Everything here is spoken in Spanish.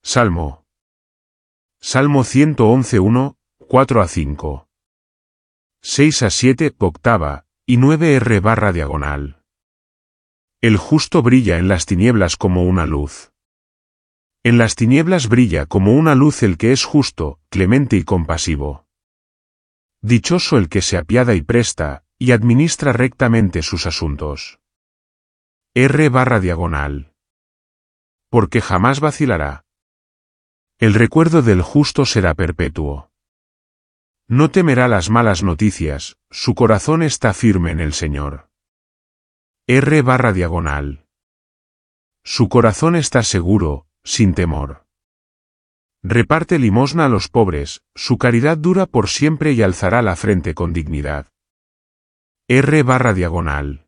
Salmo 111 1, 4 a 5. 6 a 7, octava, y 9 r/diagonal. El justo brilla en las tinieblas como una luz. En las tinieblas brilla como una luz el que es justo, clemente y compasivo. Dichoso el que se apiada y presta, y administra rectamente sus asuntos. R/diagonal. Porque jamás vacilará. El recuerdo del justo será perpetuo. No temerá las malas noticias, su corazón está firme en el Señor. R/diagonal. Su corazón está seguro, sin temor. Reparte limosna a los pobres, su caridad dura por siempre y alzará la frente con dignidad. R/diagonal.